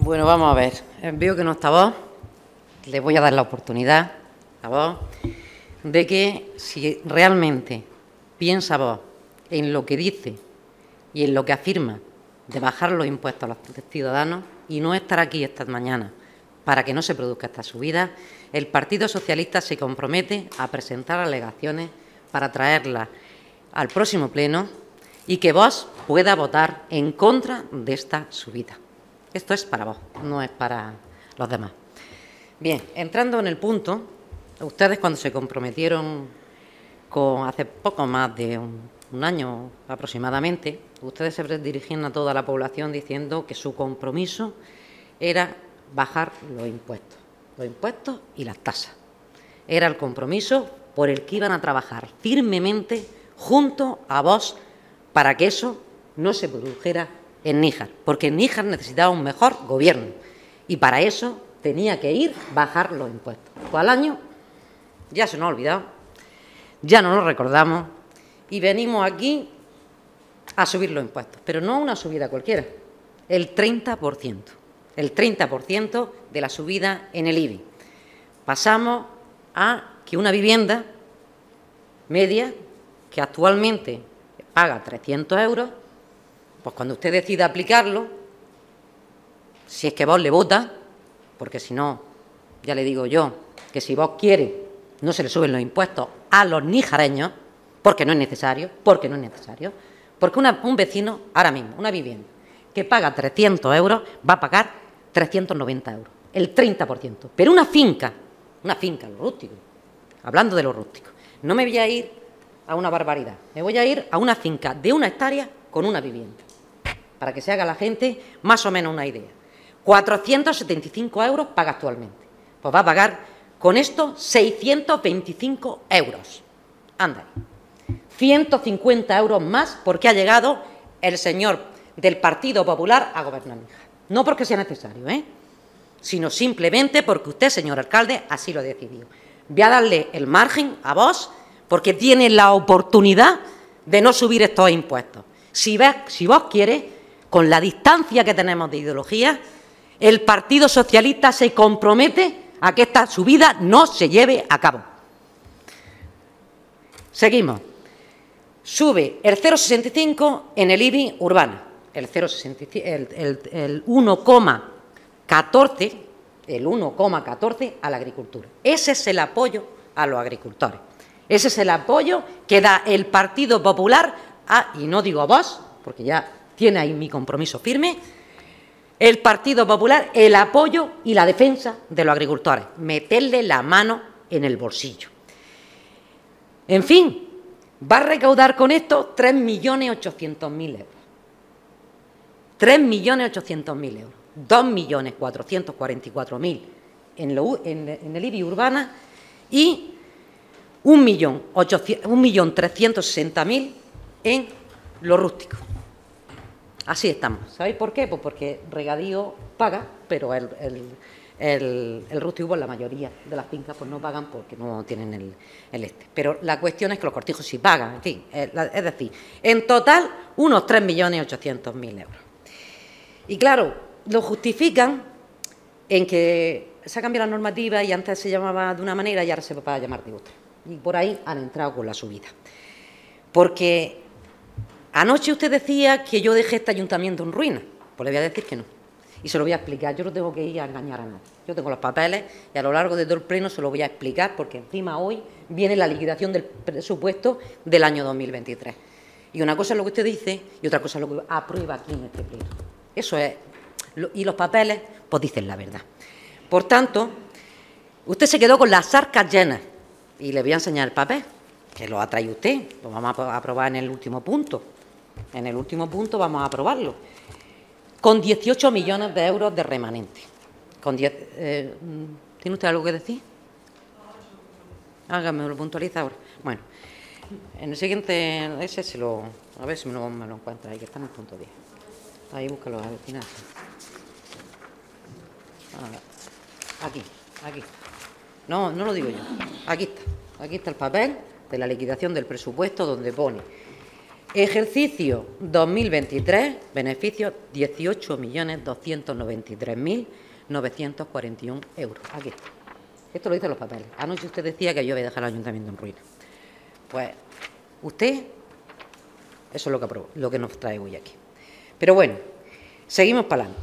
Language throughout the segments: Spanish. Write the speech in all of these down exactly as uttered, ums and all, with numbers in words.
Bueno, vamos a ver. Veo que no está vos. Le voy a dar la oportunidad a vos de que, si realmente piensa vos en lo que dice y en lo que afirma de bajar los impuestos a los ciudadanos y no estar aquí esta mañana para que no se produzca esta subida, el Partido Socialista se compromete a presentar alegaciones para traerlas al próximo pleno y que vos pueda votar en contra de esta subida. Esto es para vos, no es para los demás. Bien, entrando en el punto, ustedes cuando se comprometieron con hace poco más de un, un año aproximadamente, ustedes se dirigían a toda la población diciendo que su compromiso era bajar los impuestos, los impuestos y las tasas. Era el compromiso por el que iban a trabajar firmemente junto a vos para que eso no se produjera en Níjar, porque Níjar necesitaba un mejor gobierno y para eso tenía que ir bajar los impuestos. Pues al año ya se nos ha olvidado, ya no nos recordamos y venimos aquí a subir los impuestos, pero no una subida cualquiera, el treinta por ciento, el treinta por ciento de la subida en el I B I. Pasamos a que una vivienda media que actualmente paga trescientos euros, pues cuando usted decida aplicarlo, si es que vos le vota, porque si no, ya le digo yo, que si vos quiere, no se le suben los impuestos a los nijareños, porque no es necesario, porque no es necesario, porque una, un vecino, ahora mismo, una vivienda, que paga trescientos euros, va a pagar trescientos noventa euros, el treinta por ciento. Pero una finca, una finca, lo rústico, hablando de lo rústico, no me voy a ir a una barbaridad, me voy a ir a una finca de una hectárea con una vivienda, para que se haga la gente más o menos una idea. cuatrocientos setenta y cinco euros paga actualmente. Pues va a pagar con esto seiscientos veinticinco euros. Anda, ciento cincuenta euros más porque ha llegado el señor del Partido Popular a gobernar Níjar. No porque sea necesario, ¿eh? sino simplemente porque usted, señor alcalde, así lo decidió. Voy a darle el margen a vos porque tiene la oportunidad de no subir estos impuestos. Si, ves, si vos quieres, con la distancia que tenemos de ideología, el Partido Socialista se compromete a que esta subida no se lleve a cabo. Seguimos. Sube el cero coma sesenta y cinco en el I B I urbana, el, el, el, el uno coma catorce, el uno coma catorce a la agricultura. Ese es el apoyo a los agricultores. Ese es el apoyo que da el Partido Popular a, y no digo a vos, porque ya tiene ahí mi compromiso firme, el Partido Popular, el apoyo y la defensa de los agricultores, meterle la mano en el bolsillo. En fin, va a recaudar con esto tres millones ochocientos mil euros. tres millones ochocientos mil euros. dos millones cuatrocientos cuarenta y cuatro mil en, en, en el I B I urbana y un millón trescientos sesenta mil en lo rústico. Así estamos. ¿Sabéis por qué? Pues porque regadío paga, pero el, el, el, el rústico, pues la mayoría de las fincas pues no pagan porque no tienen el, el este. Pero la cuestión es que los cortijos sí pagan, en fin. Es decir, en total unos tres millones ochocientos mil euros. Y claro, lo justifican en que se ha cambiado la normativa y antes se llamaba de una manera y ahora se va a llamar de otra. Y por ahí han entrado con la subida. Porque anoche usted decía que yo dejé este ayuntamiento en ruina. Pues le voy a decir que no. Y se lo voy a explicar. Yo no tengo que ir a engañar a nadie. Yo tengo los papeles y a lo largo de todo el pleno se lo voy a explicar porque encima hoy viene la liquidación del presupuesto del año dos mil veintitrés. Y una cosa es lo que usted dice y otra cosa es lo que aprueba aquí en este pleno. Eso es. Y los papeles, pues dicen la verdad. Por tanto, usted se quedó con las arcas llenas. Y le voy a enseñar el papel, que lo ha traído usted. Lo vamos a aprobar en el último punto. En el último punto vamos a aprobarlo. Con dieciocho millones de euros de remanente. Con diez, eh, ¿Tiene usted algo que decir? Hágame, lo puntualiza ahora. Bueno, en el siguiente, ese se lo, a ver si me lo, me lo encuentra ahí, que está en el punto diez. Ahí búscalo al final. Aquí, aquí. No, no lo digo yo. Aquí está. Aquí está el papel de la liquidación del presupuesto donde pone Ejercicio dos mil veintitrés, beneficios dieciocho millones doscientos noventa y tres mil novecientos cuarenta y uno euros. Aquí está. Esto lo dicen los papeles. Anoche usted decía que yo voy a dejar el ayuntamiento en ruina. Pues usted, eso es lo que, aprobó, lo que nos trae hoy aquí. Pero bueno, seguimos para adelante.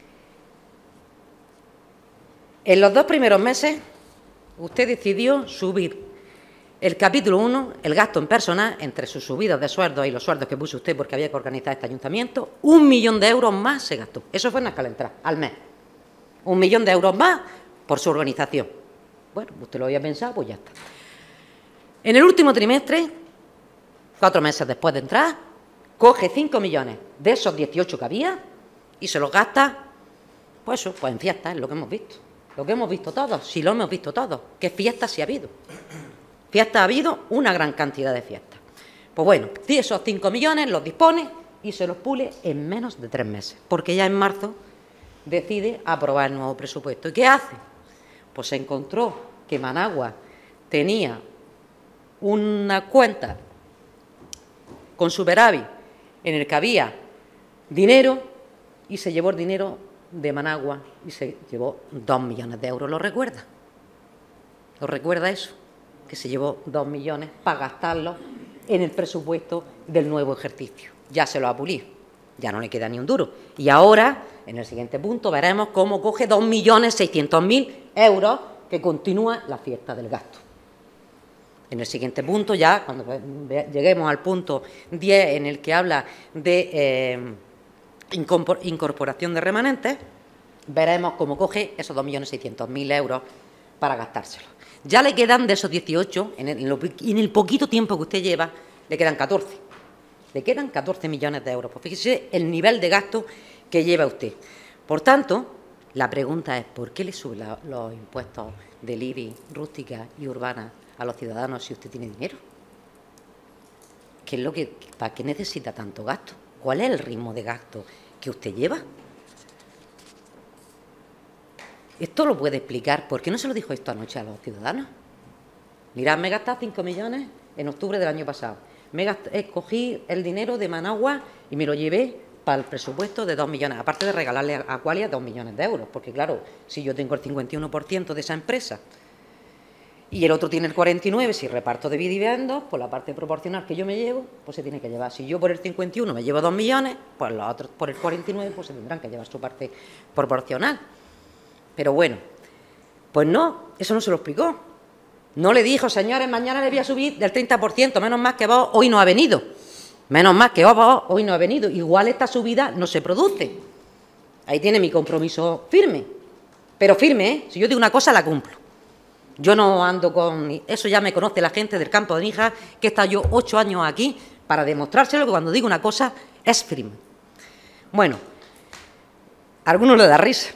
En los dos primeros meses, usted decidió subir el capítulo uno, el gasto en personal, entre sus subidas de sueldos y los sueldos que puso usted porque había que organizar este ayuntamiento, un millón de euros más se gastó. Eso fue en Escalentra, al mes. Un millón de euros más por su organización. Bueno, usted lo había pensado, pues ya está. En el último trimestre, cuatro meses después de entrar, coge cinco millones de esos dieciocho que había y se los gasta, pues eso, pues en fiestas, es lo que hemos visto. Lo que hemos visto todos, si lo hemos visto todos, ¿qué fiestas sí ha habido? Fiestas ha habido una gran cantidad de fiestas. Pues bueno, esos cinco millones los dispone y se los pule en menos de tres meses, porque ya en marzo decide aprobar el nuevo presupuesto. ¿Y qué hace? Pues se encontró que Managua tenía una cuenta con superávit en el que había dinero y se llevó el dinero de Managua y se llevó dos millones de euros. ¿Lo recuerda? ¿Lo recuerda eso? Que se llevó dos millones para gastarlos en el presupuesto del nuevo ejercicio. Ya se lo ha pulido, ya no le queda ni un duro. Y ahora, en el siguiente punto, veremos cómo coge dos millones seiscientos mil euros que continúa la fiesta del gasto. En el siguiente punto, ya cuando lleguemos al punto diez, en el que habla de eh, incorporación de remanentes, veremos cómo coge esos dos millones seiscientos mil euros para gastárselos. Ya le quedan de esos dieciocho, en el, en el poquito tiempo que usted lleva, le quedan catorce. Le quedan catorce millones de euros. Pues fíjese el nivel de gasto que lleva usted. Por tanto, la pregunta es, ¿por qué le sube la, los impuestos del I B I, rústica y urbana a los ciudadanos si usted tiene dinero? ¿Qué es lo que, ¿Para qué necesita tanto gasto? ¿Cuál es el ritmo de gasto que usted lleva? Esto lo puede explicar. ¿Por qué no se lo dijo esto anoche a los ciudadanos? Mirad, me he gastado cinco millones en octubre del año pasado. Me gasté, escogí el dinero de Managua y me lo llevé para el presupuesto de dos millones, aparte de regalarle a Aqualia dos millones de euros, porque claro, si yo tengo el cincuenta y uno por ciento de esa empresa y el otro tiene el cuarenta y nueve por ciento, si reparto de dividendos, pues la parte proporcional que yo me llevo, pues se tiene que llevar. Si yo por el cincuenta y uno me llevo dos millones, pues los otros por el cuarenta y nueve, pues se tendrán que llevar su parte proporcional. Pero bueno, pues no, eso no se lo explicó. No le dijo, señores, mañana le voy a subir del treinta por ciento, menos más que vos hoy no ha venido. Menos más que vos hoy no ha venido. Igual esta subida no se produce. Ahí tiene mi compromiso firme. Pero firme, ¿eh? Si yo digo una cosa, la cumplo. Yo no ando con... Eso ya me conoce la gente del campo de Níjar, que he estado yo ocho años aquí para demostrárselo, que cuando digo una cosa es firme. Bueno, a algunos le da risa.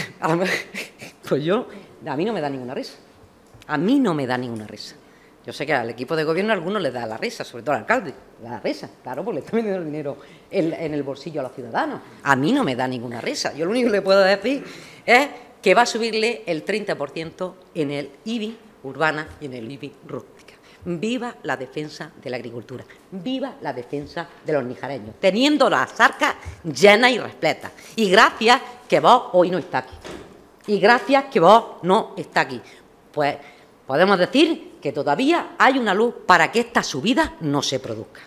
Pues yo, a mí no me da ninguna risa. A mí no me da ninguna risa. Yo sé que al equipo de gobierno a algunos les da la risa, sobre todo al alcalde, le da risa, claro, porque le está metiendo el dinero en, en el bolsillo a los ciudadanos. A mí no me da ninguna risa. Yo lo único que le puedo decir es que va a subirle el treinta por ciento en el I B I urbana y en el I B I rústica. Viva la defensa de la agricultura, viva la defensa de los nijareños, teniendo las arcas llenas y repletas. Y gracias que vos hoy no está aquí. Y gracias que vos no está aquí. Pues podemos decir que todavía hay una luz para que esta subida no se produzca.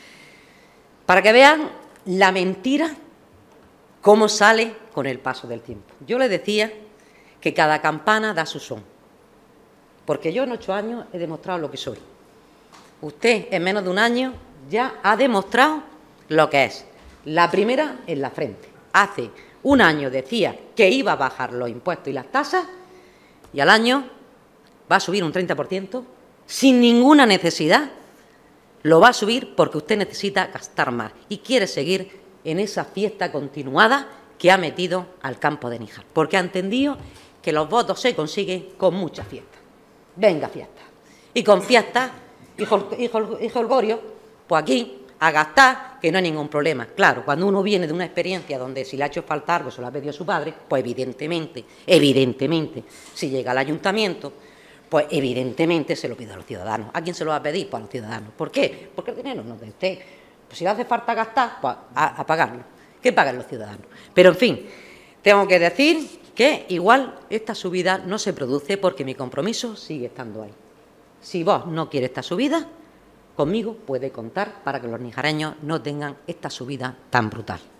Para que vean la mentira, cómo sale con el paso del tiempo. Yo les decía que cada campana da su son. Porque yo en ocho años he demostrado lo que soy. Usted en menos de un año ya ha demostrado lo que es. La primera en la frente. Hace un año decía que iba a bajar los impuestos y las tasas y al año va a subir un treinta por ciento sin ninguna necesidad. Lo va a subir porque usted necesita gastar más y quiere seguir en esa fiesta continuada que ha metido al campo de Níjar. Porque ha entendido que los votos se consiguen con mucha fiesta. Venga, fiesta. Y con fiesta, hijo, hijo, hijo el Gorio, pues aquí a gastar, que no hay ningún problema. Claro, cuando uno viene de una experiencia donde si le ha hecho falta algo se lo ha pedido a su padre, pues evidentemente, evidentemente, si llega al ayuntamiento, pues evidentemente se lo pide a los ciudadanos. ¿A quién se lo va a pedir? Pues a los ciudadanos. ¿Por qué? Porque el dinero no es de usted. Pues si le hace falta gastar, pues a, a pagarlo. Que paguen los ciudadanos. Pero, en fin, tengo que decir que igual esta subida no se produce porque mi compromiso sigue estando ahí. Si vos no quieres esta subida, conmigo puede contar para que los nijareños no tengan esta subida tan brutal.